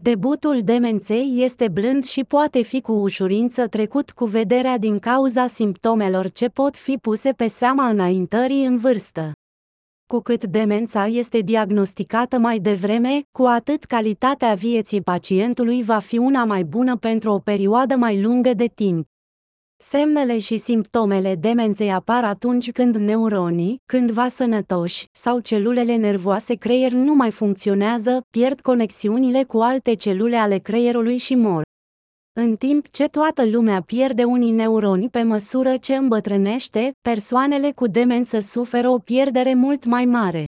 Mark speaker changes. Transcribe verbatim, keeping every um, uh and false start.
Speaker 1: Debutul demenței este blând și poate fi cu ușurință trecut cu vederea din cauza simptomelor ce pot fi puse pe seama înaintării în vârstă. Cu cât demența este diagnosticată mai devreme, cu atât calitatea vieții pacientului va fi una mai bună pentru o perioadă mai lungă de timp. Semnele și simptomele demenței apar atunci când neuronii, cândva sănătoși, sau celulele nervoase creier nu mai funcționează, pierd conexiunile cu alte celule ale creierului și mor. În timp ce toată lumea pierde unii neuroni pe măsură ce îmbătrânește, persoanele cu demență suferă o pierdere mult mai mare.